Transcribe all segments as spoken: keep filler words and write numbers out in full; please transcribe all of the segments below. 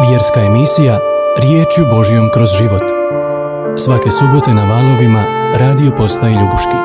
Vjerska emisija Riječju Božjom kroz život. Svake subote na valovima Radio Postaje Ljubuški.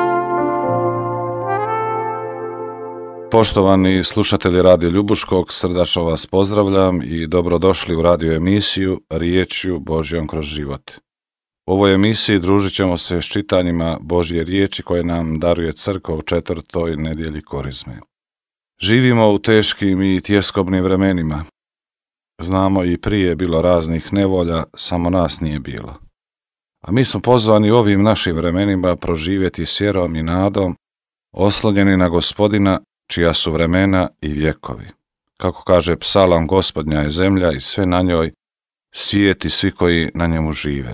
Poštovani slušatelji Radio Ljubuškog, srdačno vas pozdravljam i dobrodošli u radio emisiju Riječju Božjom kroz život. U ovoj emisiji družit ćemo se s čitanjima Božje riječi koje nam daruje crkva u četvrtoj nedjelji Korizme. Živimo u teškim i tjeskobnim vremenima. Znamo i prije bilo raznih nevolja, samo nas nije bilo. A mi smo pozvani ovim našim vremenima proživjeti s vjerom i nadom, oslonjeni na Gospodina, čija su vremena i vjekovi. Kako kaže psalam, Gospodnja je zemlja i sve na njoj, svijet i svi koji na njemu žive.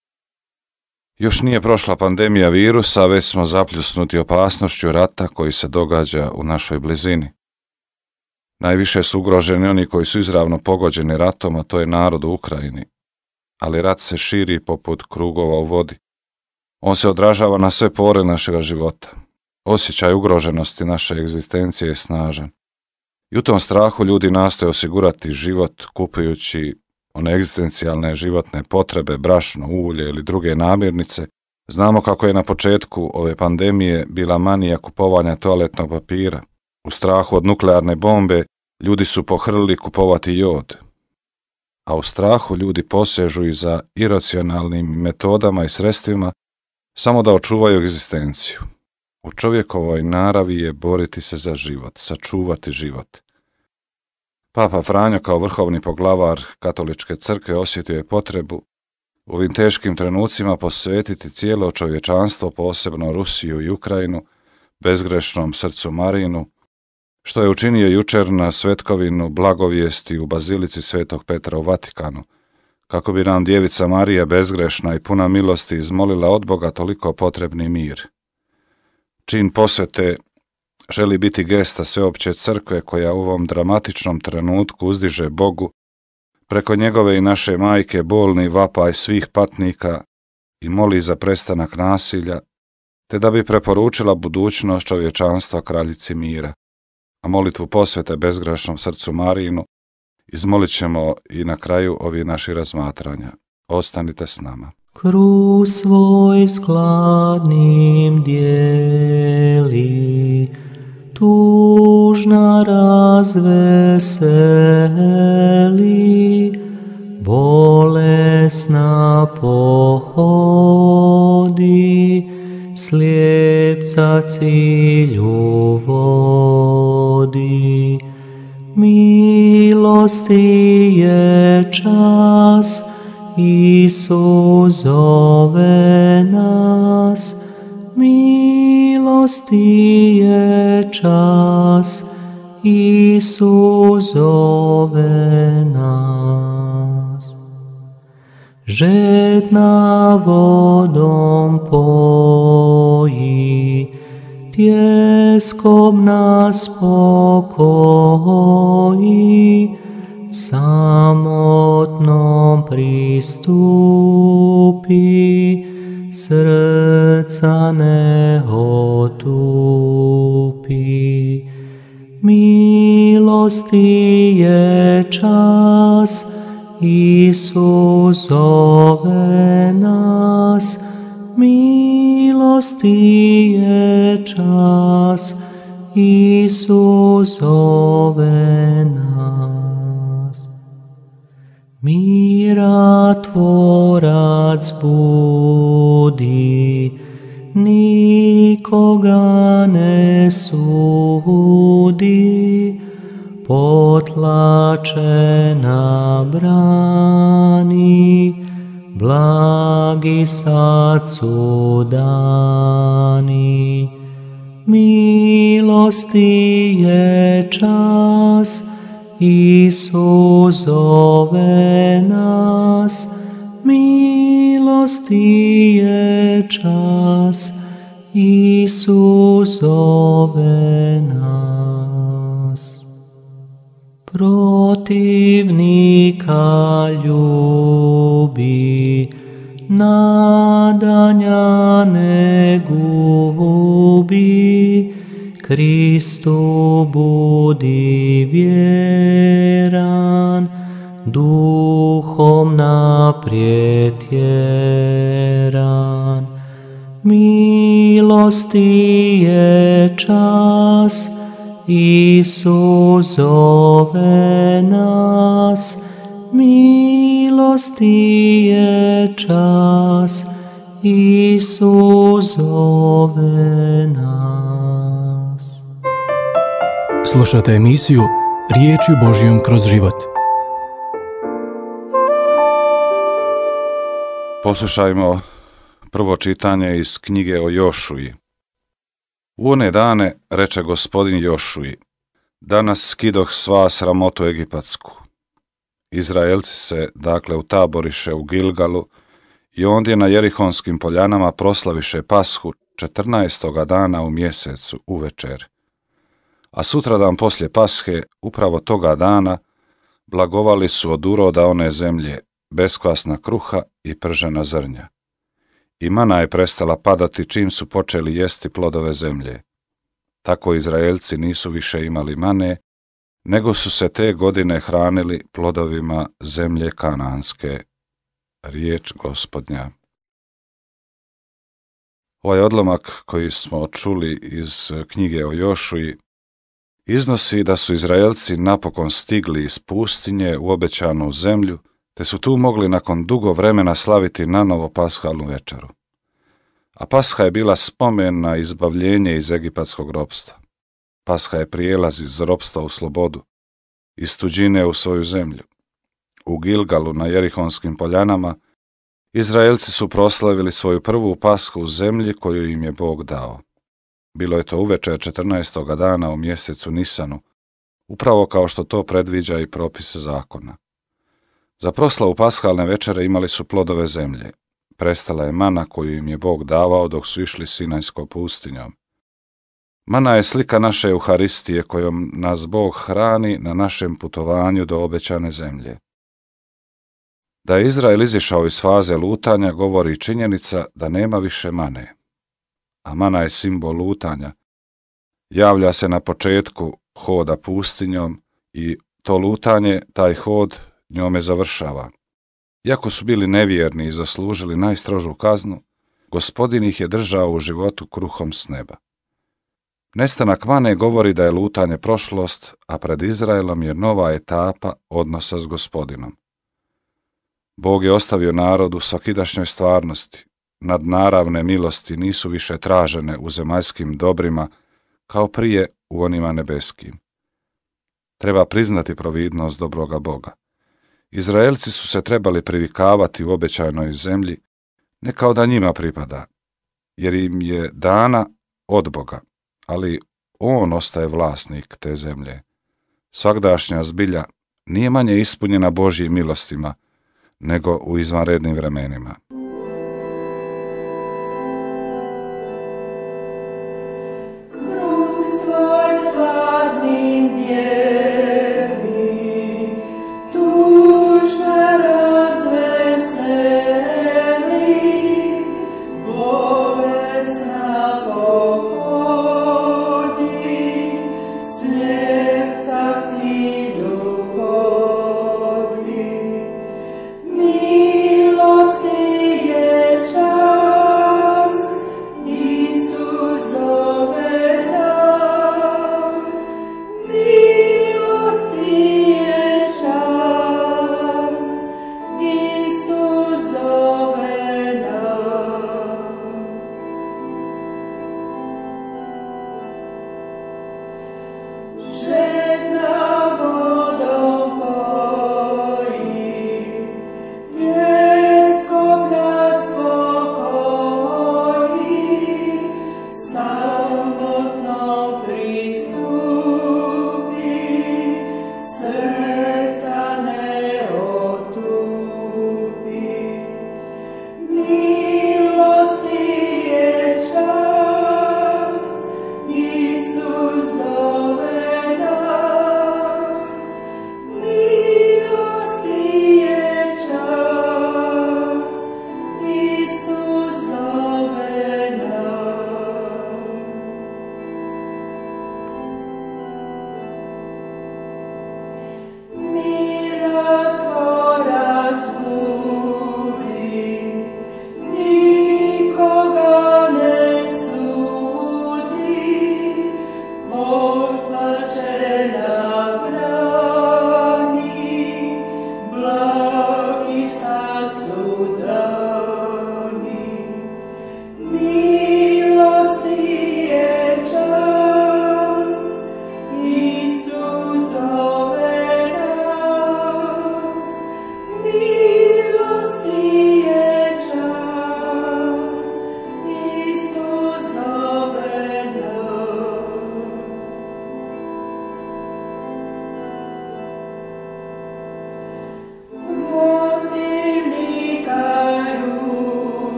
Još nije prošla pandemija virusa, već smo zapljusnuti opasnošću rata koji se događa u našoj blizini. Najviše su ugroženi oni koji su izravno pogođeni ratom, a to je narod u Ukrajini. Ali rat se širi poput krugova u vodi. On se odražava na sve pore našega života. Osjećaj ugroženosti naše egzistencije je snažan. I u tom strahu ljudi nastoje osigurati život kupujući one egzistencijalne životne potrebe, brašno, ulje ili druge namirnice. Znamo kako je na početku ove pandemije bila manija kupovanja toaletnog papira. U strahu od nuklearne bombe ljudi su pohrlili kupovati jod. A u strahu ljudi posežu i za iracionalnim metodama i sredstvima samo da očuvaju egzistenciju. U čovjekovoj naravi je boriti se za život, sačuvati život. Papa Franjo kao vrhovni poglavar Katoličke crkve osjetio je potrebu u ovim teškim trenucima posvetiti cijelo čovječanstvo, posebno Rusiju i Ukrajinu, bezgrešnom srcu Marinu, što je učinio jučer na svetkovinu blagovijesti u Bazilici Svetog Petra u Vatikanu, kako bi nam Djevica Marija bezgrešna i puna milosti izmolila od Boga toliko potrebni mir. Čin posvete želi biti gesta sveopće crkve koja u ovom dramatičnom trenutku uzdiže Bogu preko njegove i naše majke bolni vapaj svih patnika i moli za prestanak nasilja, te da bi preporučila budućnost čovječanstva kraljici mira. A molitvu posvete bezgrešnom srcu Marinu izmolit ćemo i na kraju ovih naših razmatranja. Ostanite s nama. Kruz svoj skladnim dijeli, tužna razveseli, bolesna pohodi, slijepca cilju vodi. Milosti je čas, Isus zove nas, milosti je čas, Isus zove nas. Žedna vodom poji, tjeskom nas pokoji, samotnom pristupi, srca ne otupi. Milosti je čas, Isus zove nas, milosti je čas, Isus zove nas. Mira tvorac budi, nikoga ne sudi, potlačena brani, blagi sad su dani. Milosti je čas, Isus zove nas, milosti je čas, Isus zove nas. Protivnika ljubi, nadanja ne gubi, Kristu budi vjeran, duhom naprijed tjeran. Milosti je čas, Isus zove nas. Milosti je čas, Isus zove nas. Slušate emisiju Riječju Božjom kroz život. Poslušajmo prvo čitanje iz knjige o Jošuji. U one dane reče gospodin Jošuji: danas skidoh sva sramotu egipatsku. Izraelci se dakle utaboriše u Gilgalu i ondje na Jerihonskim poljanama proslaviše Pashu četrnaestoga dana u mjesecu uvečer. A sutradan poslije Pashe, upravo toga dana, blagovali su od uroda one zemlje, beskvasna kruha i pržena zrnja. I mana je prestala padati čim su počeli jesti plodove zemlje. Tako Izraelci nisu više imali mane, nego su se te godine hranili plodovima zemlje Kanaanske. Riječ Gospodnja. Ovaj odlomak koji smo čuli iz knjige o Jošuji iznosi da su Izraelci napokon stigli iz pustinje u obećanu zemlju, te su tu mogli nakon dugo vremena slaviti nanovo pashalnu večeru. A Pasha je bila spomen na izbavljenje iz egipatskog ropstva. Pasha je prijelaz iz ropstva u slobodu, iz tuđine u svoju zemlju. U Gilgalu na Jerihonskim poljanama Izraelci su proslavili svoju prvu Pashu u zemlji koju im je Bog dao. Bilo je to uvečer četrnaestoga dana u mjesecu Nisanu, upravo kao što to predviđa i propis zakona. Za proslavu pashalne večere imali su plodove zemlje. Prestala je mana koju im je Bog davao dok su išli Sinajskom pustinjom. Mana je slika naše Euharistije kojom nas Bog hrani na našem putovanju do obećane zemlje. Da je Izrael izišao iz faze lutanja govori činjenica da nema više mane. A mana je simbol lutanja. Javlja se na početku hoda pustinjom i to lutanje, taj hod, njome završava. Iako su bili nevjerni i zaslužili najstrožu kaznu, Gospodin ih je držao u životu kruhom s neba. Nestanak mane govori da je lutanje prošlost, a pred Izraelom je nova etapa odnosa s Gospodinom. Bog je ostavio narod u svakidašnjoj stvarnosti. Nadnaravne milosti nisu više tražene u zemaljskim dobrima kao prije u onima nebeskim. Treba priznati providnost dobroga Boga. Izraelci su se trebali privikavati u obećanoj zemlji, ne kao da njima pripada, jer im je dana od Boga, ali on ostaje vlasnik te zemlje. Svagdašnja zbilja nije manje ispunjena Božjim milostima, nego u izvanrednim vremenima. Milosti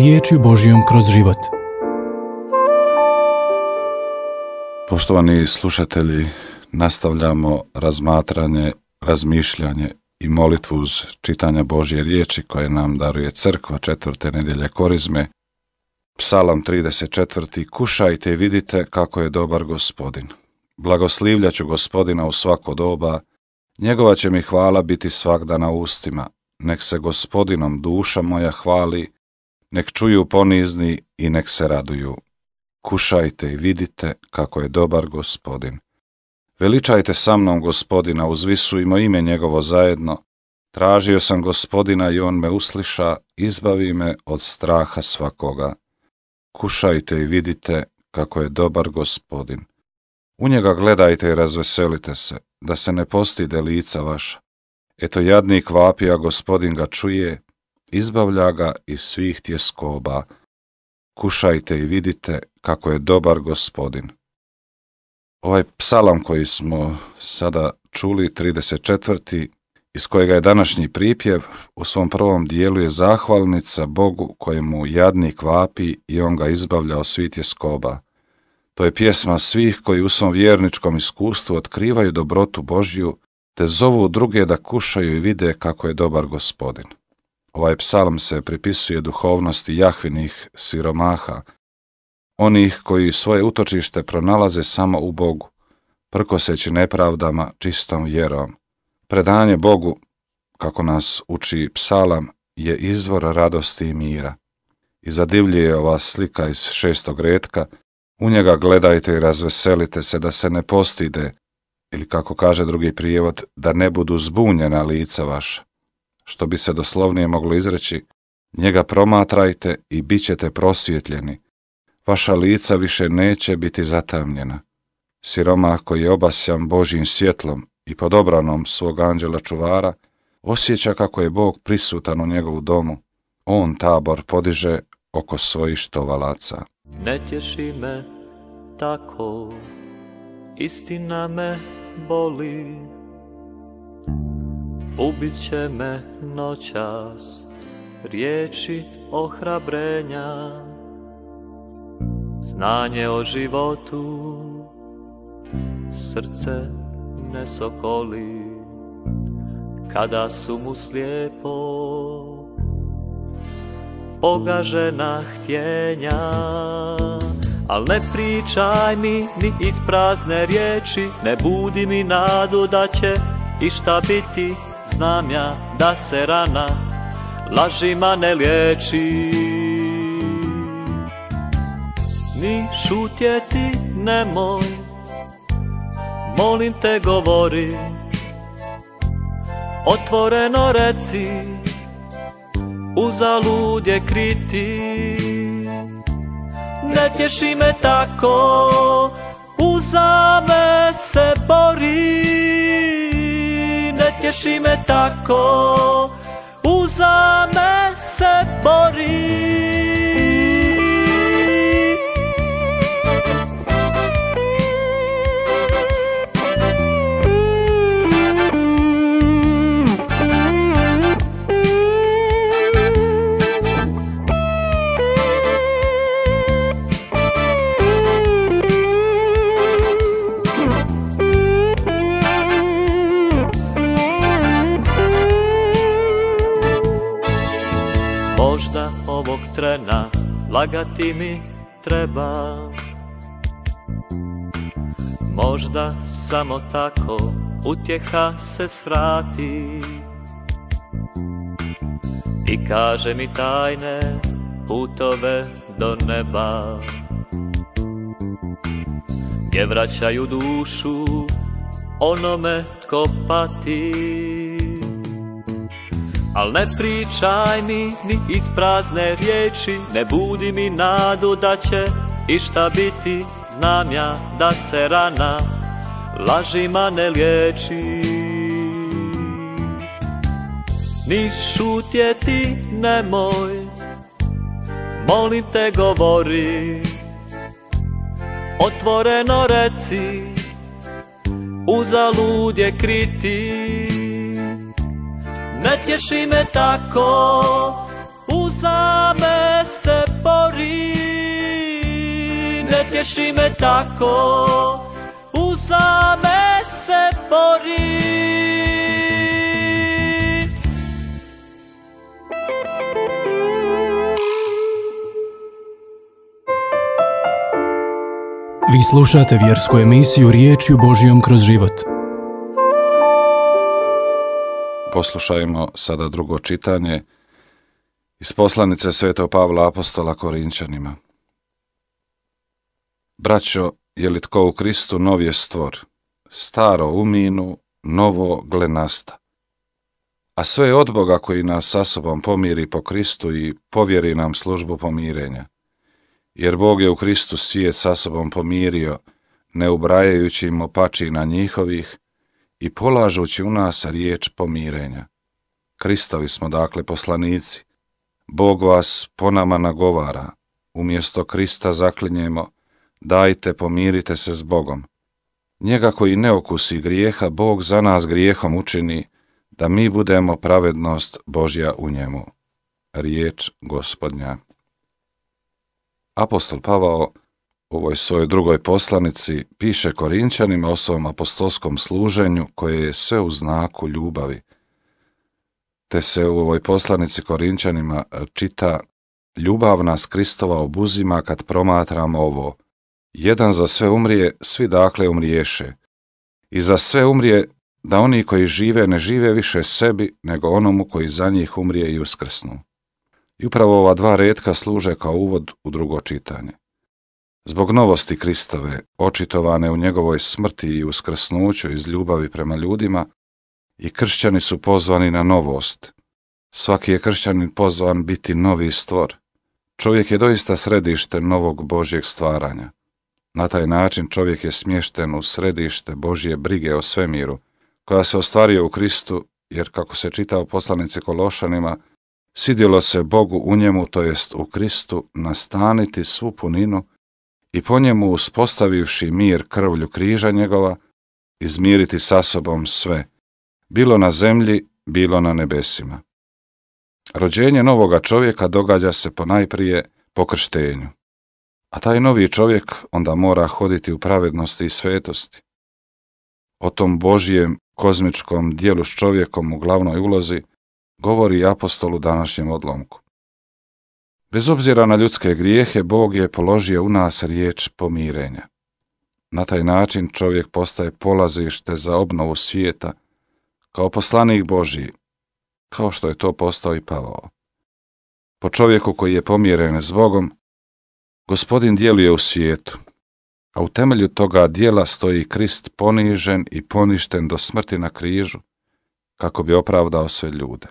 riječju Božjom kroz život. Poštovani slušatelji, nastavljamo razmatranje, razmišljanje i molitvu uz čitanja Božje riječi koje nam daruje crkva četvrte nedjelje Korizme. Psalam trideset četvrti. Kušajte i vidite kako je dobar Gospodin. Blagoslivljat ću Gospodina u svako doba, njegova će mi hvala biti svagda na ustima. Nek se Gospodinom duša moja hvali, nek čuju ponizni i nek se raduju. Kušajte i vidite kako je dobar Gospodin. Veličajte sa mnom Gospodina, uzvisujmo ime njegovo zajedno. Tražio sam Gospodina i on me usliša, izbavi me od straha svakoga. Kušajte i vidite kako je dobar Gospodin. U njega gledajte i razveselite se, da se ne postide lica vaša. Eto jadnik vapi, a Gospodin ga čuje, izbavlja ga iz svih tjeskoba. Kušajte i vidite kako je dobar Gospodin. Ovaj psalam koji smo sada čuli, trideset četvrti, iz kojega je današnji pripjev, u svom prvom dijelu je zahvalnica Bogu kojemu jadnik vapi i on ga izbavlja od svih tjeskoba. To je pjesma svih koji u svom vjerničkom iskustvu otkrivaju dobrotu Božju, te zovu druge da kušaju i vide kako je dobar Gospodin. Ovaj psalam se pripisuje duhovnosti Jahvinih siromaha, onih koji svoje utočište pronalaze samo u Bogu, prkoseći nepravdama čistom vjerom. Predanje Bogu, kako nas uči psalam, je izvor radosti i mira. I zadivljuje ova slika iz šestog retka, u njega gledajte i razveselite se, da se ne postide, ili kako kaže drugi prijevod, da ne budu zbunjena lica vaša. Što bi se doslovnije moglo izreći, njega promatrajte i bit ćete prosvjetljeni. Vaša lica više neće biti zatamnjena. Siromah koji je obasjan Božjim svjetlom i pod obranom svog anđela čuvara, osjeća kako je Bog prisutan u njegovu domu. On tabor podiže oko svojih štovalaca. Ne tješi me tako, istina me boli. Ubit će me noćas riječi ohrabrenja, znanje o životu srce ne sokoli, kada su mu slijepo pogažena htjenja. Al ne pričaj mi ni iz prazne riječi, ne budi mi nadu da će išta biti, znam ja da se rana lažima ne liječi. Ni šutjeti nemoj, molim te govori, otvoreno reci, uzalud je kriti. Ne tješi me tako, uza me se bori. Ne tješi me tako, uza me se bori. Možda ovog trena lagati mi treba, možda samo tako utjeha se svrati i kaže mi tajne putove do neba, gdje vraćaju dušu onome tko pati. Al ne pričaj mi ni iz prazne riječi, ne budi mi nadu da će išta biti, znam ja da se rana lažima ne liječi. Ni šutjeti nemoj, molim te govori, otvoreno reci, uzalud je kriti. Ne tješi me tako, uzame se bori, ne tješi me tako, uzame se bori. Vi slušate vjersku emisiju Riječju Božjom kroz život. Poslušajmo sada drugo čitanje iz poslanice Svetog Pavla apostola Korinčanima. Braćo, je li tko u Kristu nov je stvor, staro uminu, novo gle nasta. A sve je od Boga koji nas sa sobom pomiri po Kristu i povjeri nam službu pomirenja. Jer Bog je u Kristu svijet sa sobom pomirio, ne ubrajajući im opačina njihovih i polažući u nas riječ pomirenja. Kristovi smo dakle poslanici. Bog vas po nama nagovara. Umjesto Krista zaklinjemo, dajte pomirite se s Bogom. Njega koji ne okusi grijeha, Bog za nas grijehom učini, da mi budemo pravednost Božja u njemu. Riječ Gospodnja. Apostol Pavao u ovoj svojoj drugoj poslanici piše Korinčanima o svom apostolskom služenju koje je sve u znaku ljubavi. Te se u ovoj poslanici Korinčanima čita: ljubav nas Kristova obuzima kad promatramo ovo. Jedan za sve umrije, svi dakle umriješe. I za sve umrije, da oni koji žive ne žive više sebi, nego onomu koji za njih umrije i uskrsnu. I upravo ova dva retka služe kao uvod u drugo čitanje. Zbog novosti Kristove, očitovane u njegovoj smrti i uskrsnuću iz ljubavi prema ljudima, i kršćani su pozvani na novost. Svaki je kršćanin pozvan biti novi stvor. Čovjek je doista središte novog Božjeg stvaranja. Na taj način čovjek je smješten u središte Božje brige o svemiru, koja se ostvaruje u Kristu, jer kako se čita u poslanici Kološanima, svidjelo se Bogu u njemu, to jest u Kristu, nastaniti svu puninu i po njemu uspostavivši mir krvlju križa njegova, izmiriti sa sobom sve, bilo na zemlji, bilo na nebesima. Rođenje novoga čovjeka događa se ponajprije po krštenju, a taj novi čovjek onda mora hoditi u pravednosti i svetosti. O tom Božjem kozmičkom dijelu s čovjekom u glavnoj ulozi govori apostol u današnjem odlomku. Bez obzira na ljudske grijehe, Bog je položio u nas riječ pomirenja. Na taj način čovjek postaje polazište za obnovu svijeta, kao poslanik Božji, kao što je to postao i Pavao. Po čovjeku koji je pomiren s Bogom, Gospodin djeluje u svijetu, a u temelju toga djela stoji Krist ponižen i poništen do smrti na križu, kako bi opravdao sve ljude.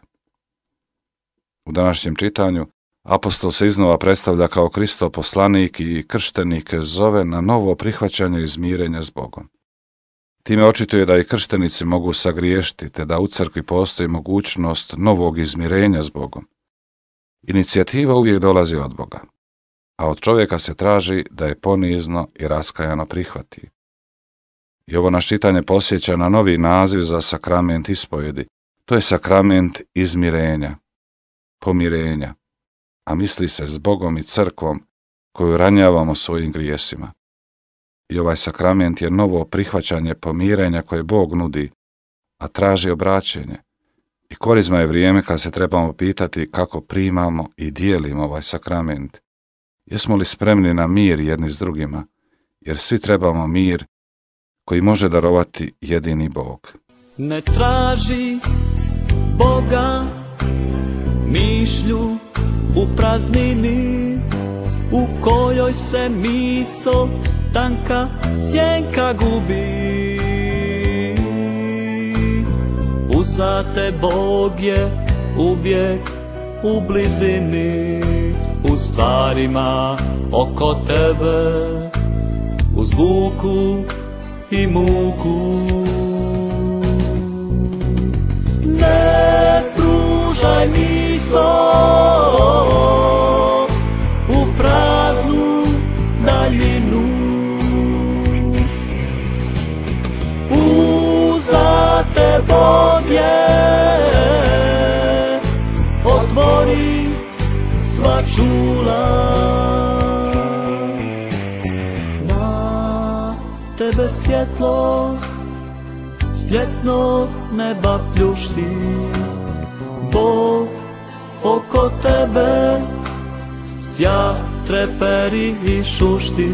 U današnjem čitanju apostol se iznova predstavlja kao Kristov poslanik i krštenike zove na novo prihvaćanje izmirenja s Bogom. Time očituje da i krštenici mogu sagriješiti, te da u crkvi postoji mogućnost novog izmirenja s Bogom. Inicijativa uvijek dolazi od Boga, a od čovjeka se traži da je ponizno i raskajano prihvati. I ovo naš čitanje podsjeća na novi naziv za sakrament ispovjedi, to je sakrament izmirenja, pomirenja, a misli se s Bogom i crkvom koju ranjavamo svojim grijesima. I ovaj sakrament je novo prihvaćanje pomirenja koje Bog nudi, a traži obraćenje. I korizma je vrijeme kad se trebamo pitati kako primamo i dijelimo ovaj sakrament. Jesmo li spremni na mir jedni s drugima, jer svi trebamo mir koji može darovati jedini Bog. Ne traži Boga mišlju u praznini, u kojoj se misao tanka sjenka gubi. Uzate Bog je uvijek u blizini, u stvarima oko tebe, u zvuku i muku. Ne pružaj misao u praznu daljinu, uzate Bog je, otvori čula. Na tebe svjetlost s ljetnog neba pljušti, Bog oko tebe sja treperi i šušti.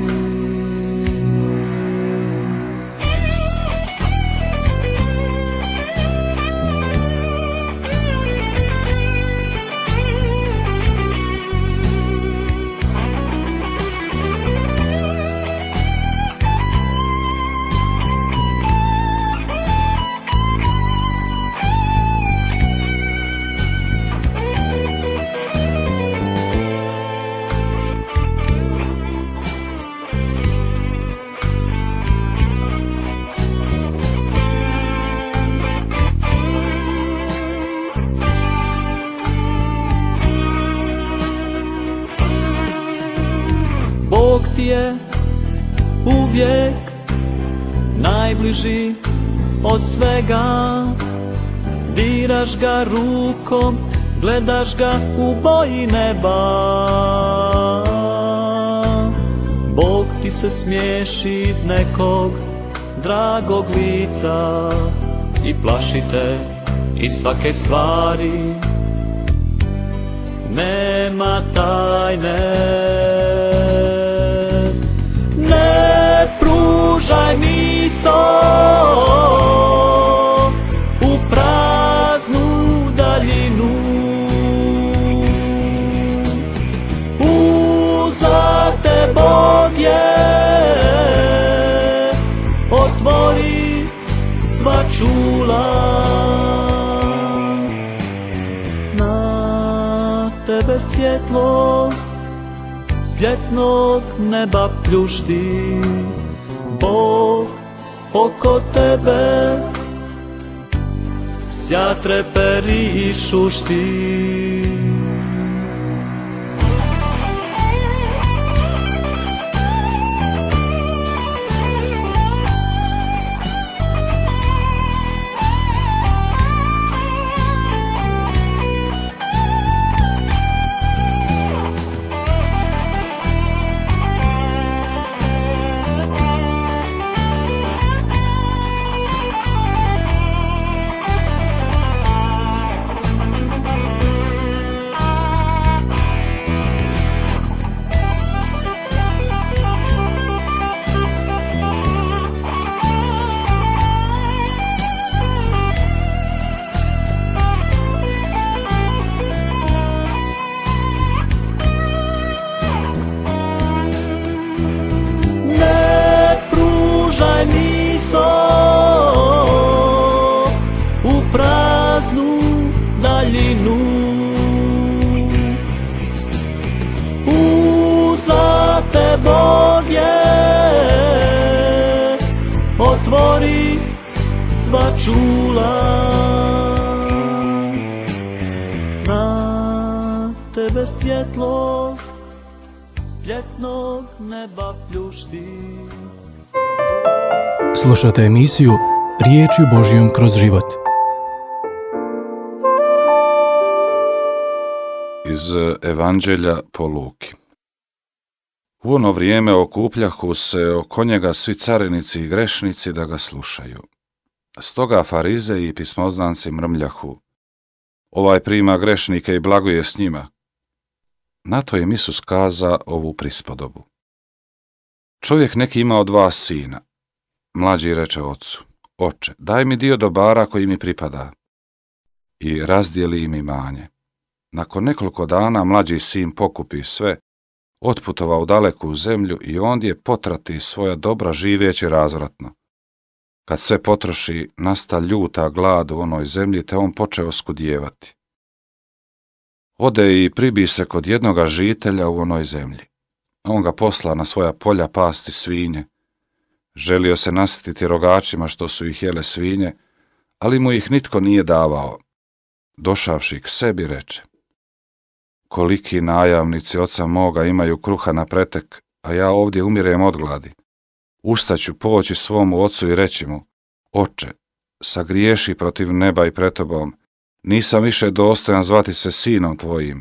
Bog ti je uvijek najbliži od svega, diraš ga rukom, gledaš ga u boji neba. Bog ti se smiješi iz nekog dragog lica i plaši te iz svake stvari, nema tajne. Ne pružaj mi so u praznu daljinu, uza te Bog je, otvori sva čula. Na tebe svjetlost s ljetnog neba pljušti, Bog oko tebe sja treperi i šušti. U praznu daljinu, uza te Bog je, otvori sva čula. Na tebe svjetlost s ljetnog neba pljušti. Slušate emisiju Riječju Božjom kroz život. Iz Evanđelja po Luki. U ono vrijeme okupljahu se oko njega svi carinici i grešnici da ga slušaju. Stoga farizeji i pismoznanci mrmljahu: ovaj prima grešnike i blaguje s njima. Na to im Isus kaza ovu prispodobu. Čovjek neki ima dva sina. Mlađi reče ocu: oče, daj mi dio dobara koji mi pripada. I razdijeli im imanje. Nakon nekoliko dana mlađi sin pokupi sve, otputovao u daleku zemlju i ondje potrati svoja dobra živeći razvratno. Kad sve potroši, nasta ljuta glad u onoj zemlji, te on počeo skudijevati. Ode i pribi se kod jednoga žitelja u onoj zemlji. On ga posla na svoja polja pasti svinje. Želio se nasititi rogačima što su ih jele svinje, ali mu ih nitko nije davao. Došavši k sebi reče: koliki najamnici oca moga imaju kruha na pretek, a ja ovdje umirem od gladi. Ustaću poći svomu ocu i reći mu: oče, sagriješi protiv neba i pred tobom, nisam više dostojan zvati se sinom tvojim,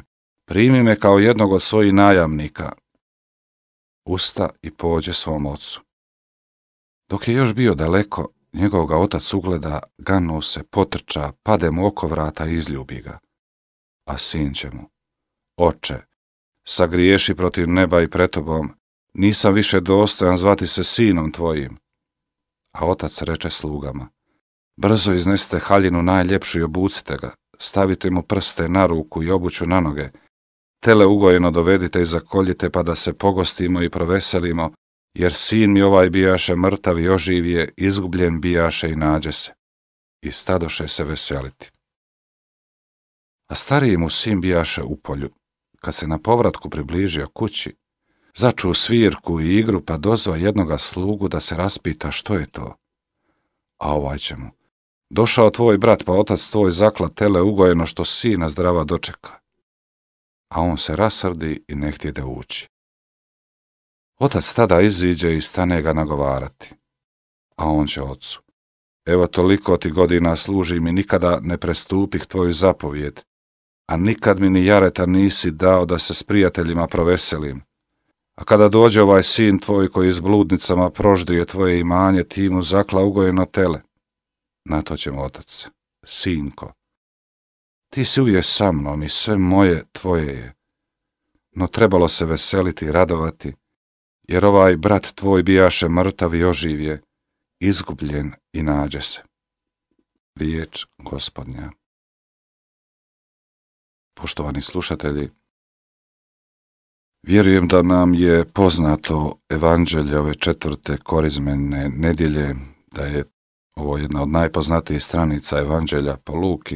Primi me kao jednog od svojih najamnika. Usta i pođe svom ocu. Dok je još bio daleko, njegov ga otac ugleda, ganu se, potrča, pade mu oko vrata i izljubi ga. A sin će mu: Oče, sagriješi protiv neba i pred tobom, nisam više dostojan zvati se sinom tvojim. A otac reče slugama: Brzo iznesite haljinu najljepšu i obucite ga, stavite mu prste na ruku i obuću na noge, tele ugojeno dovedite i zakoljite, pa da se pogostimo i proveselimo, jer sin mi ovaj bijaše mrtav i oživije, izgubljen bijaše i nađe se. I stadoše se veseliti. A stariji mu sin bijaše u polju. Kad se na povratku približio kući, začuo svirku i igru, pa dozva jednoga slugu da se raspita što je to. A ovaj će mu: Došao tvoj brat, pa otac tvoj zakla tele ugojeno, što sina zdrava dočeka. A on se rasrdi i ne htjede ući. Otac tada iziđe i stane ga nagovarati. A on će ocu: Evo toliko ti godina služim i nikada ne prestupih tvoju zapovjed, a nikad mi ni jareta nisi dao da se s prijateljima proveselim. A kada dođe ovaj sin tvoj koji s bludnicama proždrije tvoje imanje, ti mu zakla ugojeno tele. Na to će mu otac: Sinko, ti si uvijek sa mnom i sve moje tvoje je. No trebalo se veseliti i radovati, jer ovaj brat tvoj bijaše mrtav i oživje, izgubljen i nađe se. Riječ Gospodnja. Poštovani slušatelji, vjerujem da nam je poznato evanđelje ove četvrte korizmene nedjelje, da je ovo jedna od najpoznatijih stranica evanđelja po Luki,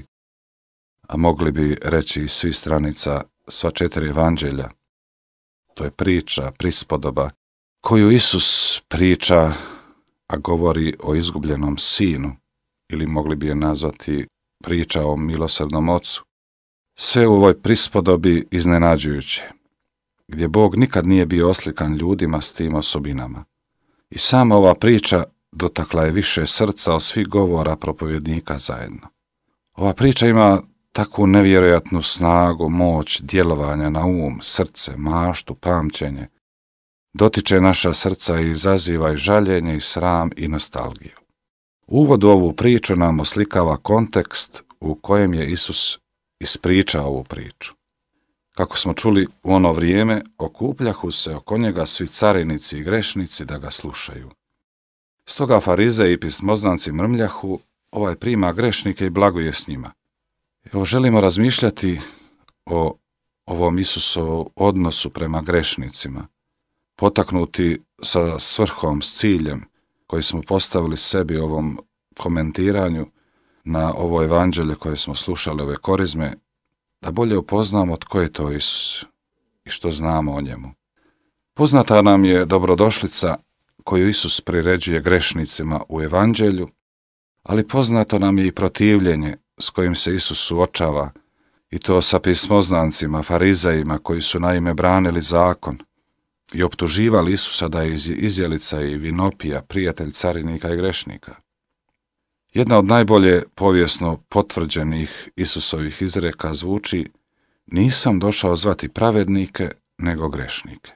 a mogli bi reći i svi stranica, sva četiri evanđelja. To je priča, prispodoba, koju Isus priča, a govori o izgubljenom sinu, ili mogli bi je nazvati priča o milosrdnom ocu. Sve u ovoj prispodobi iznenađujuće, gdje Bog nikad nije bio oslikan ljudima s tim osobinama. I sama ova priča dotakla je više srca od svih govora propovjednika zajedno. Ova priča ima takvu nevjerojatnu snagu, moć djelovanja na um, srce, maštu, pamćenje. Dotiče naša srca i izaziva i žaljenje i sram i nostalgiju. Uvod u ovu priču nam oslikava kontekst u kojem je Isus ispričao ovu priču. Kako smo čuli, u ono vrijeme okupljahu se oko njega svi carinici i grešnici da ga slušaju. Stoga farizeji i pismoznanci mrmljahu: Ovaj prima grešnike i blaguje s njima. Evo, želimo razmišljati o ovom Isusovom odnosu prema grešnicima, potaknuti sa svrhom, s ciljem koji smo postavili sebi u ovom komentiranju na ovo evanđelje koje smo slušali, ove korizme, da bolje upoznamo tko je to Isus i što znamo o njemu. Poznata nam je dobrodošlica koju Isus priređuje grešnicima u evanđelju, ali poznato nam je i protivljenje s kojim se Isus suočava, i to sa pismoznancima, farizejima, koji su naime branili zakon i optuživali Isusa da je iz izjelica i vinopija, prijatelj carinika i grešnika. Jedna od najbolje povijesno potvrđenih Isusovih izreka zvuči: Nisam došao zvati pravednike, nego grešnike.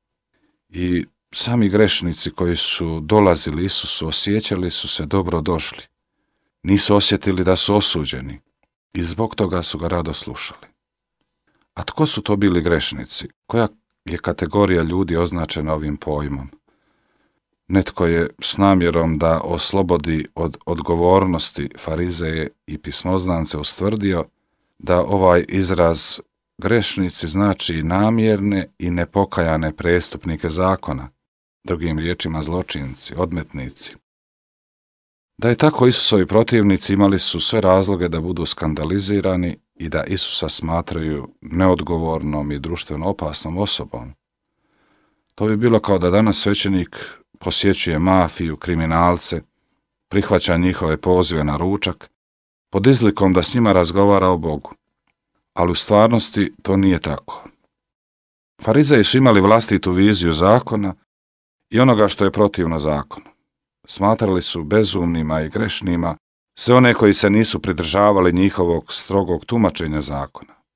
I sami grešnici koji su dolazili Isusu osjećali su se dobro došli. Nisu osjetili da su osuđeni i zbog toga su ga rado slušali. A tko su to bili grešnici? Koja je kategorija ljudi označena ovim pojmom? Netko je s namjerom da oslobodi od odgovornosti farizeje i pismoznance ustvrdio da ovaj izraz grešnici znači namjerne i nepokajane prestupnike zakona, drugim riječima zločinci, odmetnici. Da je tako, Isusovi protivnici imali su sve razloge da budu skandalizirani i da Isusa smatraju neodgovornom i društveno opasnom osobom. To bi bilo kao da danas svećenik posjećuje mafiju, kriminalce, prihvaća njihove pozive na ručak, pod izlikom da s njima razgovara o Bogu. Ali u stvarnosti to nije tako. Farizeji su imali vlastitu viziju zakona i onoga što je protivno zakonu. Smatrali su bezumnima i grešnima sve one koji se nisu pridržavali njihovog strogog tumačenja zakona.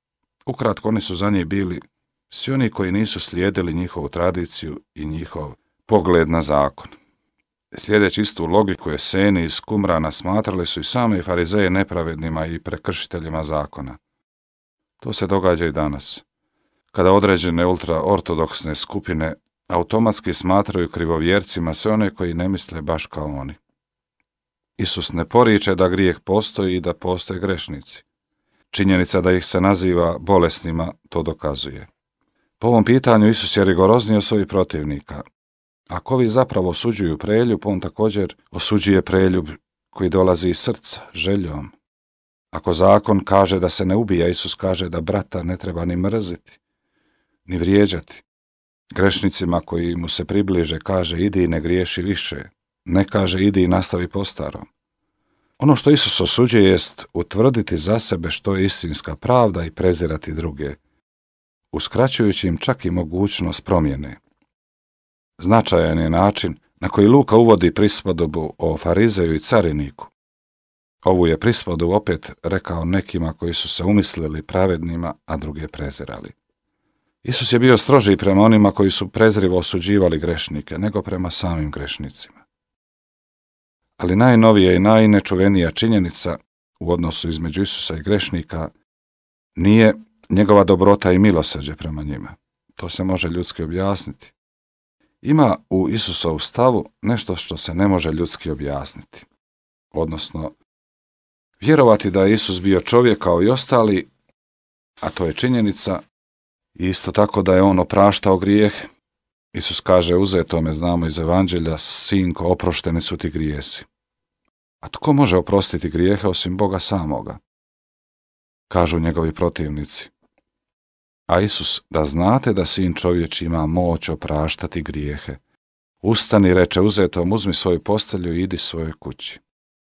Ukratko, oni su za njih bili svi oni koji nisu slijedili njihovu tradiciju i njihov pogled na zakon. Slijedeći istu logiku Eseni iz Kumrana smatrali su i same farizeje nepravednima i prekršiteljima zakona. To se događa i danas, kada određene ultraortodoksne skupine automatski smatraju krivovjercima sve one koji ne misle baš kao oni. Isus ne poriče da grijeh postoji i da postoje grešnici. Činjenica da ih se naziva bolesnima to dokazuje. Po ovom pitanju Isus je rigorozniji od svojih protivnika. Ako ovi zapravo osuđuju preljub, on također osuđuje preljub koji dolazi iz srca, željom. Ako zakon kaže da se ne ubija, Isus kaže da brata ne treba ni mrziti, ni vrijeđati. Grešnicima koji mu se približe kaže idi i ne griješi više, ne kaže idi i nastavi po starom. Ono što Isus osuđuje jest utvrditi za sebe što je istinska pravda i prezirati druge, uskraćujući im čak i mogućnost promjene. Značajan je način na koji Luka uvodi prispodobu o farizeju i cariniku. Ovu je prispodu opet rekao nekima koji su se umislili pravednima, a druge prezirali. Isus je bio strožiji prema onima koji su prezrivo osuđivali grešnike, nego prema samim grešnicima. Ali najnovija i najnečuvenija činjenica u odnosu između Isusa i grešnika nije njegova dobrota i milosrđe prema njima. To se može ljudski objasniti. Ima u Isusovu stavu nešto što se ne može ljudski objasniti. Odnosno, vjerovati da je Isus bio čovjek kao i ostali, a to je činjenica, i isto tako da je on opraštao grijeh. Isus kaže uzetome, znamo iz Evanđelja, sinko, oprošteni su ti grijesi. A tko može oprostiti grijehe osim Boga samoga? Kažu njegovi protivnici. A Isus, da znate da sin čovječi ima moć opraštati grijehe. Ustani, reče uzetom, uzmi svoju postelju i idi svojoj kući.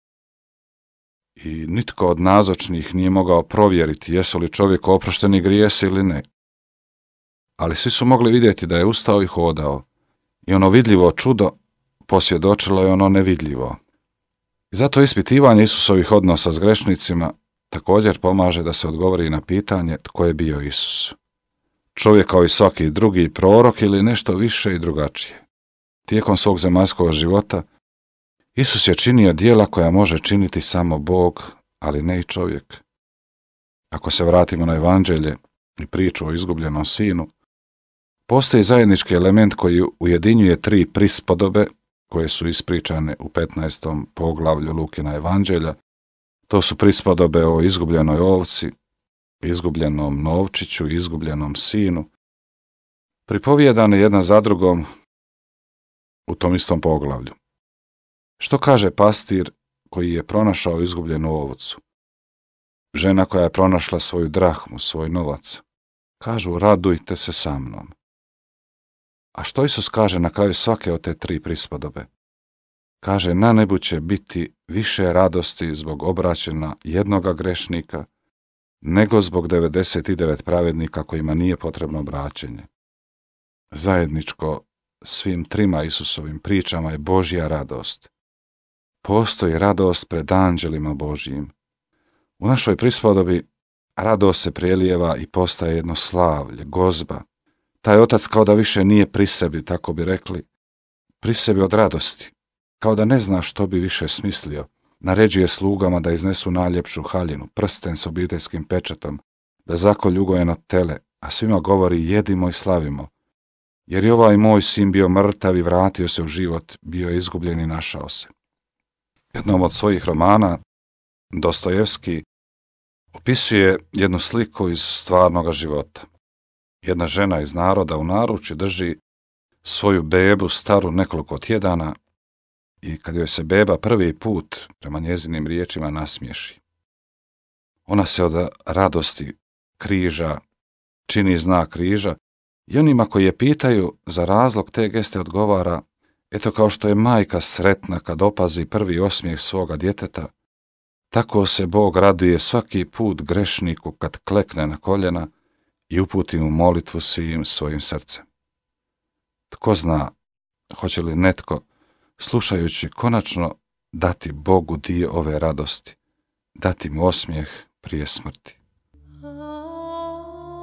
I nitko od nazočnih nije mogao provjeriti jesu li čovjek oprošteni grijesi ili ne. Ali svi su mogli vidjeti da je ustao i hodao. I ono vidljivo čudo posvjedočilo je ono nevidljivo. I zato ispitivanje Isusovih odnosa s grešnicima također pomaže da se odgovori na pitanje tko je bio Isus. Čovjek kao i svaki drugi prorok ili nešto više i drugačije. Tijekom svog zemaljskog života Isus je činio djela koja može činiti samo Bog, ali ne i čovjek. Ako se vratimo na Evanđelje i priču o izgubljenom sinu, postoji zajednički element koji ujedinjuje tri prispodobe koje su ispričane u petnaestom poglavlju Lukina Evanđelja. To su prispodobe o izgubljenoj ovci, izgubljenom novčiću i izgubljenom sinu, pripovijedane jedna za drugom u tom istom poglavlju. Što kaže pastir koji je pronašao izgubljenu ovcu? Žena koja je pronašla svoju drahmu, svoj novac. Kažu, radujte se sa mnom. A što Isus kaže na kraju svake od te tri prispodobe? Kaže, na nebu će biti više radosti zbog obraćena jednoga grešnika, nego zbog devedeset devet pravednika kojima nije potrebno obraćenje. Zajedničko svim trima Isusovim pričama je Božja radost. Postoji radost pred anđelima Božjim. U našoj prispodobi radost se prelijeva i postaje jedno slavlje, gozba. Taj otac kao da više nije pri sebi, tako bi rekli, pri sebi od radosti, kao da ne zna što bi više smislio. Naređuje slugama da iznesu najljepšu haljinu, prsten s obiteljskim pečatom, da zakolju ugojeno tele, a svima govori jedimo i slavimo. Jer je ovaj moj sin bio mrtav i vratio se u život, bio je izgubljen i našao se. Jednom od svojih romana Dostojevski opisuje jednu sliku iz stvarnog života. Jedna žena iz naroda u naručju drži svoju bebu staru nekoliko tjedana i kad joj se beba prvi put, prema njezinim riječima, nasmiješi. Ona se od radosti križa, čini znak križa i onima koji je pitaju za razlog te geste odgovara, eto kao što je majka sretna kad opazi prvi osmijeh svoga djeteta, tako se Bog raduje svaki put grešniku kad klekne na koljena i uputi mu molitvu svim svojim srcem. Tko zna, hoće li netko, slušajući, konačno dati Bogu dio ove radosti, dati mu osmijeh prije smrti.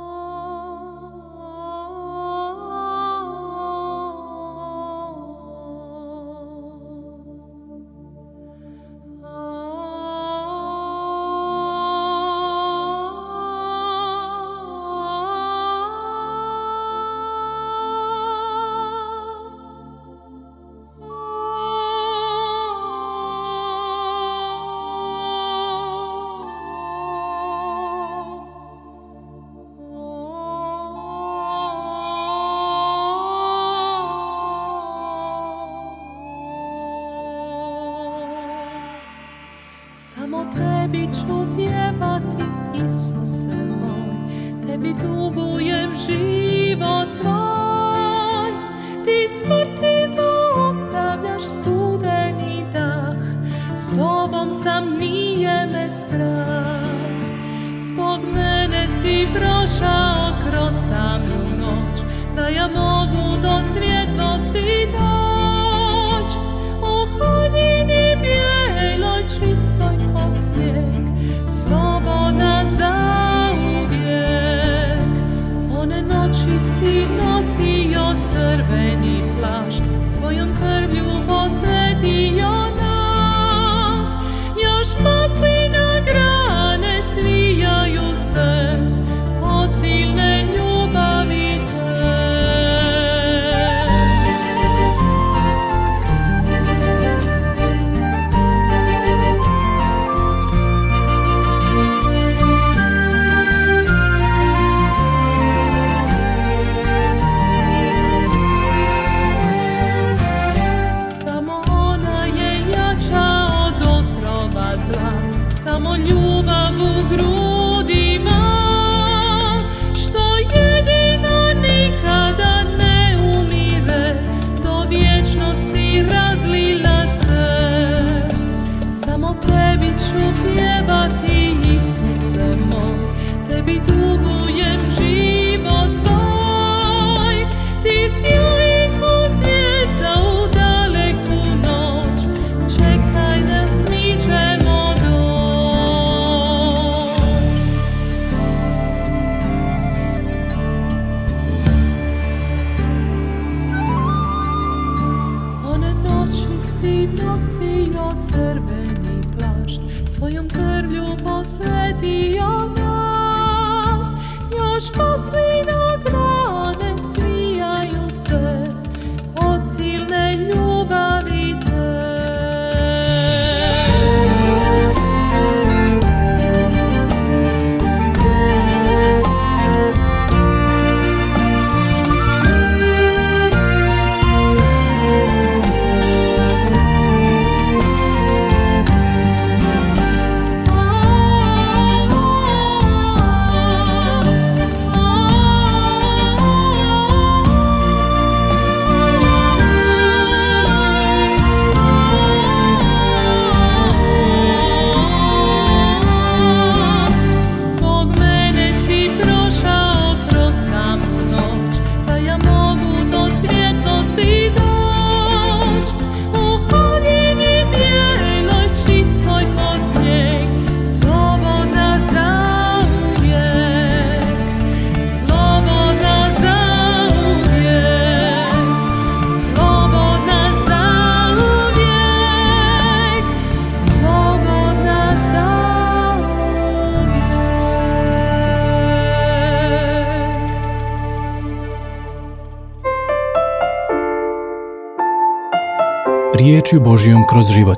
Samo tebi ću pjevati, Isuse moj, tebi dugujem život svoj. Ti smrti zaustavljaš studeni dah, s tobom sam, nije me strah. Zbog mene si prošao kroz tamnu noć, da ja mogu do svjetlosti doć. U haljini bijeloj, čistoj ko snijeg, slobodna zauvijek. One noći si nosio crveni plašt, svojom krvlju posvetio nas. Još maslina grane svijaju se od silne ljubavi te. Samo ona je jača od otrova zla, samo ljubav u grudima, što jedina nikada ne umire, do vječnosti razlila se. Samo tebi ću pjevati, Isuse moj, tebi dugujem život svoj. Ti sjaj ko zvijezda u daleku noć, čekaj nas, mi ćemo doć. One noći si nosio crveni plašt, svojom krvlju posvetio nas. Još maslina grane svijaju se od silne ljubavi te. Zbog mene si prošao kroz tamnu noć, da ja mogu do svjetlosti doć. U haljini bijeloj, čistoj ko snijeg, slobodna zauvijek, slobodna zauvijek, slobodna zauvijek, slobodna zauvijek. Riječju Božjom kroz život.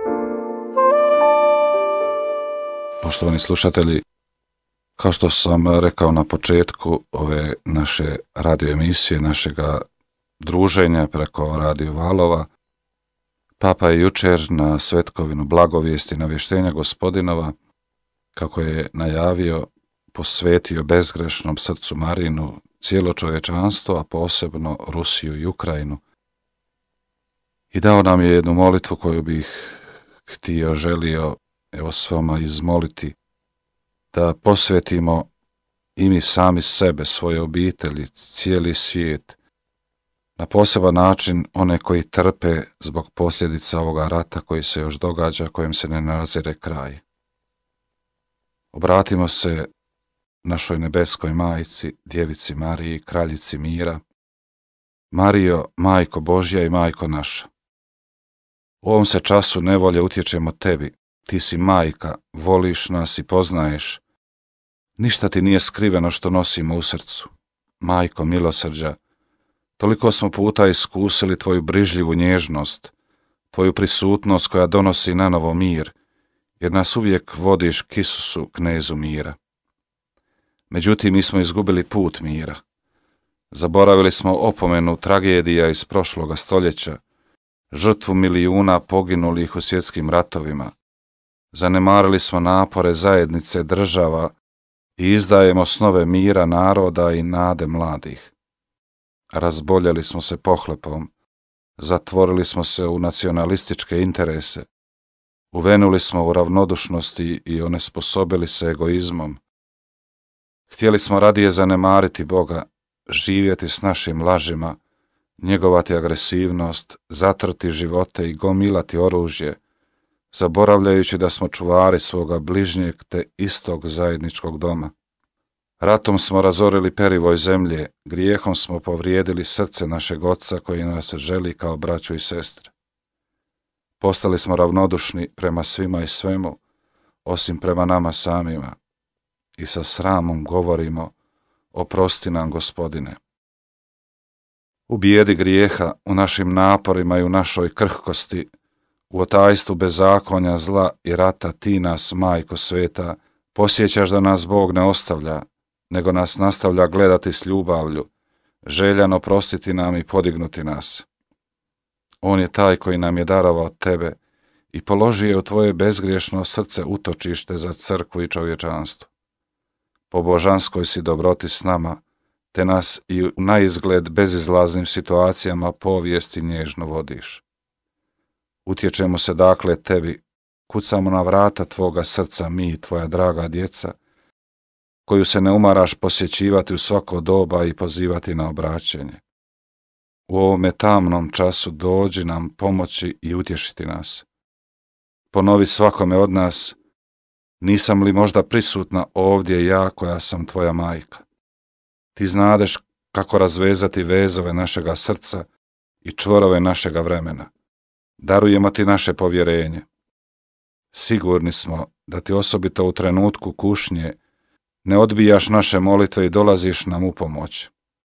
Poštovani slušatelji, kao što sam rekao na početku ove naše radio emisije, našega druženja preko Radio Valova, Papa je jučer na svetkovinu blagovijesti navještenja Gospodinova, kako je najavio, posvetio bezgrešnom srcu Marinu cijelo čovječanstvo, a posebno Rusiju i Ukrajinu. I dao nam je jednu molitvu koju bih htio, želio, evo s vama izmoliti, da posvetimo i mi sami sebe, svoje obitelji, cijeli svijet, na poseban način one koji trpe zbog posljedica ovoga rata koji se još događa, kojem se ne nazire kraj. Obratimo se našoj nebeskoj majci, djevici Mariji, kraljici mira. Marijo, majko Božja i majko naša, u ovom se času nevolje utječemo tebi, ti si majka, voliš nas i poznaješ. Ništa ti nije skriveno što nosimo u srcu. Majko milosrđa, toliko smo puta iskusili tvoju brižljivu nježnost, tvoju prisutnost koja donosi na novo mir, jer nas uvijek vodiš k Isusu, knezu mira. Međutim, mi smo izgubili put mira. Zaboravili smo opomenu tragedija iz prošloga stoljeća, žrtvu milijuna poginulih u svjetskim ratovima, Zanemarili smo napore zajednice država i izdajemo snove mira naroda i nade mladih. Razboljeli smo se pohlepom, zatvorili smo se u nacionalističke interese, uvenuli smo u ravnodušnosti i onesposobili se egoizmom. Htjeli smo radije zanemariti Boga, živjeti s našim lažima, njegovati agresivnost, zatrti živote i gomilati oružje, zaboravljajući da smo čuvari svoga bližnjeg te istog zajedničkog doma. Ratom smo razorili perivoj zemlje, grijehom smo povrijedili srce našeg Oca koji nas želi kao braću i sestre. Postali smo ravnodušni prema svima i svemu, osim prema nama samima, i sa sramom govorimo: oprosti nam, Gospodine. U bijedi grijeha, u našim naporima i u našoj krhkosti, u otajstvu bezakonja, zla i rata ti nas, Majko sveta, posjećaš da nas Bog ne ostavlja, nego nas nastavlja gledati s ljubavlju, željan oprostiti nam i podignuti nas. On je taj koji nam je darovao tebe i položio je u tvoje bezgriješno srce utočište za crkvu i čovječanstvo. Po božanskoj si dobroti s nama, te nas i u naizgled bezizlaznim situacijama povijesti nježno vodiš. Utječemo se dakle tebi, kucamo na vrata tvoga srca mi, tvoja draga djeca, koju se ne umaraš posjećivati u svako doba i pozivati na obraćenje. U ovome tamnom času dođi nam pomoći i utješiti nas. Ponovi svakome od nas: nisam li možda prisutna ovdje ja koja sam tvoja majka? Ti znadeš kako razvezati vezove našega srca i čvorove našega vremena. Darujemo ti naše povjerenje. Sigurni smo da ti osobito u trenutku kušnje ne odbijaš naše molitve i dolaziš nam u pomoć.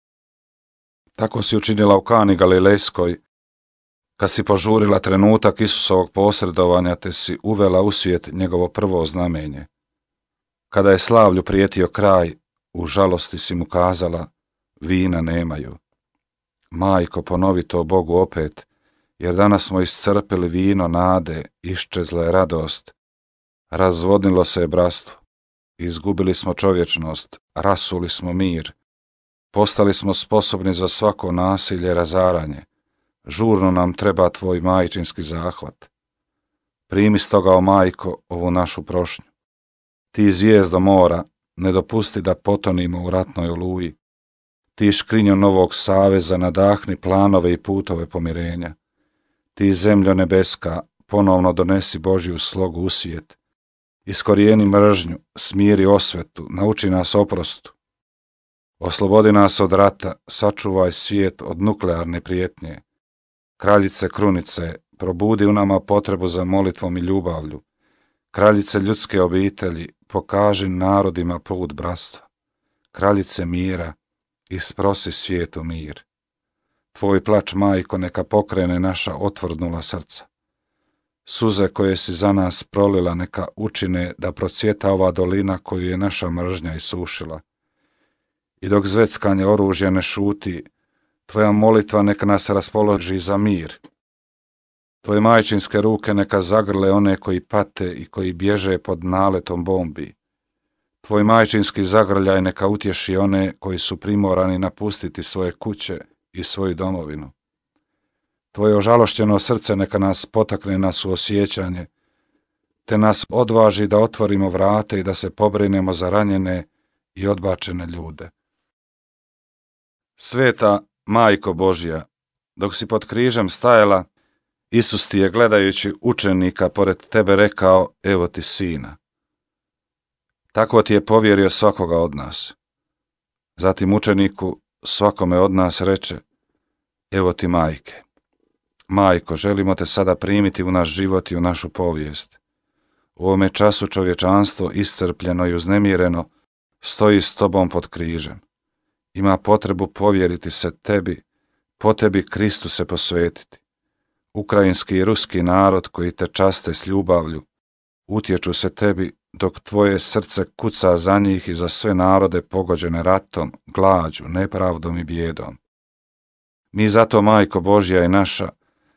Tako si učinila u Kani Galilejskoj, kad si požurila trenutak Isusovog posredovanja te si uvela u svijet njegovo prvo znamenje. Kada je slavlju prijetio kraj, u žalosti si mu kazala: vina nemaju. Majko, ponovi to Bogu opet, jer danas smo iscrpili vino nade, iščezla je radost, razvodnilo se je bratstvo, izgubili smo čovječnost, rasuli smo mir, postali smo sposobni za svako nasilje i razaranje. Žurno nam treba tvoj majčinski zahvat. Primi stoga, o majko, ovu našu prošnju. Ti zvijezdo mora, ne dopusti da potonimo u ratnoj oluji. Ti škrinjo novog saveza, nadahni planove i putove pomirenja. Ti zemljo nebeska, ponovno donesi Božju slogu u svijet. Iskorijeni mržnju, smiri osvetu, nauči nas oprostu. Oslobodi nas od rata, sačuvaj svijet od nuklearne prijetnje. Kraljice krunice, probudi u nama potrebu za molitvom i ljubavlju. Kraljice ljudske obitelji, pokaži narodima put bratstva. Kraljice mira, isprosi svijetu mir. Tvoj plač, majko, neka pokrene naša otvrdnula srca. Suze koje si za nas prolila neka učine da procvjeta ova dolina koju je naša mržnja isušila. I dok zveckanje oružja ne šuti, tvoja molitva neka nas raspoloži za mir. Tvoje majčinske ruke neka zagrle one koji pate i koji bježe pod naletom bombi. Tvoj majčinski zagrljaj neka utješi one koji su primorani napustiti svoje kuće i svoju domovinu. Tvoje ožalošćeno srce neka nas potakne na suosjećanje, te nas odvaži da otvorimo vrate i da se pobrinemo za ranjene i odbačene ljude. Sveta Majko Božja, dok si pod križem stajala, Isus ti je gledajući učenika pored tebe rekao: evo ti sina. Tako ti je povjerio svakoga od nas. Zatim učeniku svakome od nas reče: evo ti majke. Majko, želimo te sada primiti u naš život i u našu povijest. U ovome času čovječanstvo, iscrpljeno i uznemireno, stoji s tobom pod križem. Ima potrebu povjeriti se tebi, po tebi Kristu se posvetiti. Ukrajinski i ruski narod koji te časte s ljubavlju, utječu se tebi dok tvoje srce kuca za njih i za sve narode pogođene ratom, glađu, nepravdom i bijedom. Mi zato, Majko Božja i naša,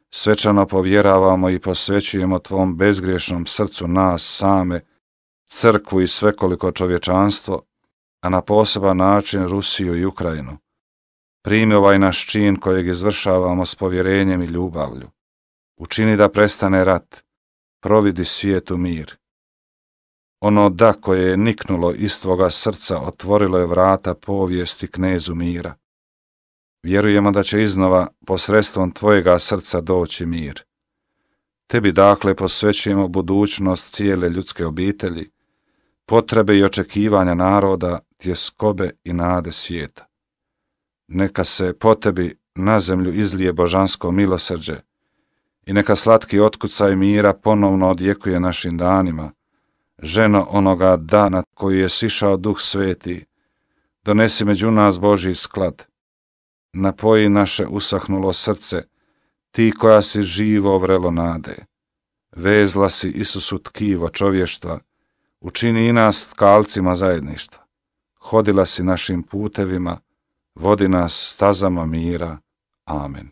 svečano povjeravamo i posvećujemo Tvom bezgriješnom srcu nas same, crkvu i svekoliko čovječanstvo, a na poseban način Rusiju i Ukrajinu. Primi ovaj naš čin kojeg izvršavamo s povjerenjem i ljubavlju. Učini da prestane rat, providi svijetu mir. Ono da koje je niknulo iz Tvoga srca otvorilo je vrata povijesti knezu mira. Vjerujemo da će iznova posredstvom Tvojega srca doći mir. Tebi dakle posvećujemo budućnost cijele ljudske obitelji, potrebe i očekivanja naroda, tjeskobe i nade svijeta. Neka se po Tebi na zemlju izlije božansko milosrđe i neka slatki otkucaj mira ponovno odjekuje našim danima. Ženo onoga dana koji je sišao Duh Sveti, donesi među nas Božji sklad. Napoji naše usahnulo srce, Ti koja si živo vrelo nade. Vezla si Isusu tkivo čovještva, učini i nas tkalcima zajedništva. Hodila si našim putevima, vodi nas stazama mira. Amen.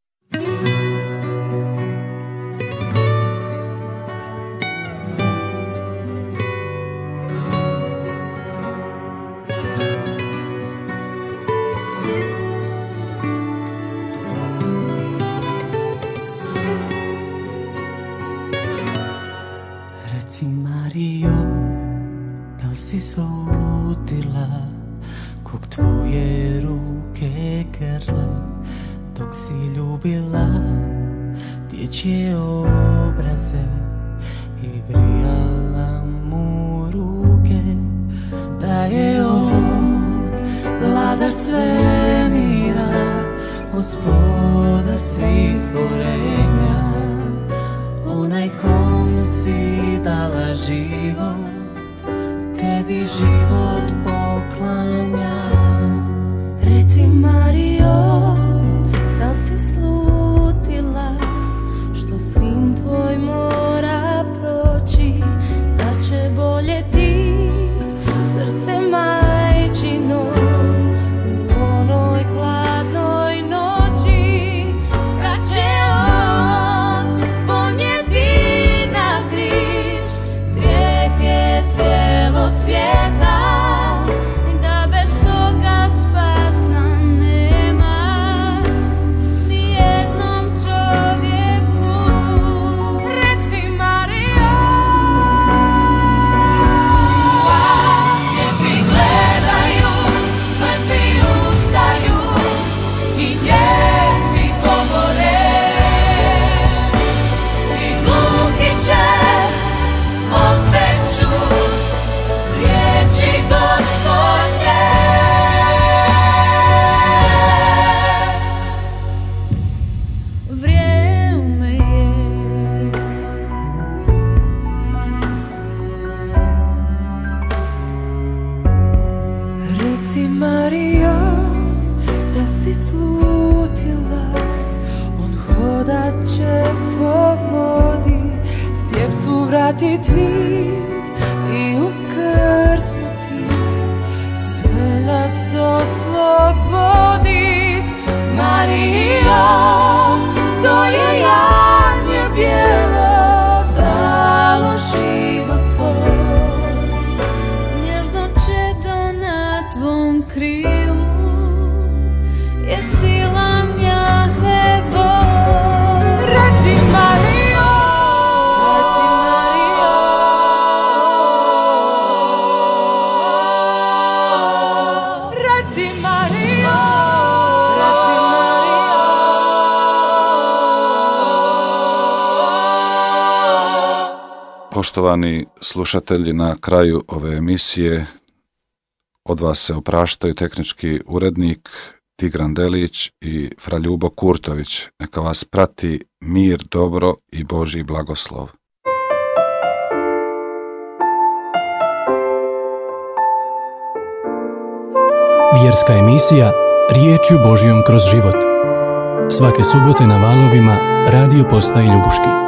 Reci Marijo, da si slutila kog tvoje ruke grle, dok si ljubila dječje obraze i grijala mu ruke, da je on vladar svemira, gospodar svih stvorenja, onaj kom si dala život, tebi život poklanja. Reci Marijo, da si slutila što sin tvoj mora proći, da će boljeti srce majčino u onoj hladnoj noći, kad će on ponijeti na križ grijehe cijelog svijeta, da bez toga spasa nema ni jednom čovjeku. Reci Marijo, slijepi gledaju, mrtvi ustaju i nijemi govore, i gluhi će opet čut riječi Gospodnje. Vrijeme je, reci Marijo, da si slutila, on hodat će po vodi, slijepcu vratit vid i uskrsnuti, sve nas oslobodit. Marijo, to je janje bijelo, dalo život svoj, nježno čedo na tvom krilu, je silan Jahve Bog. Reci Marijo, reci Marijo, reci Marijo, reci Marijo. Poštovani slušatelji, na kraju ove emisije od vas se opraštaju tehnički urednik Tigran Delić i fra Ljubo Kurtović. Neka vas prati mir, dobro i Božji blagoslov. Vjerska emisija Riječju Božjom kroz život. Svake subote na valovima Radio Postaje Ljubuški.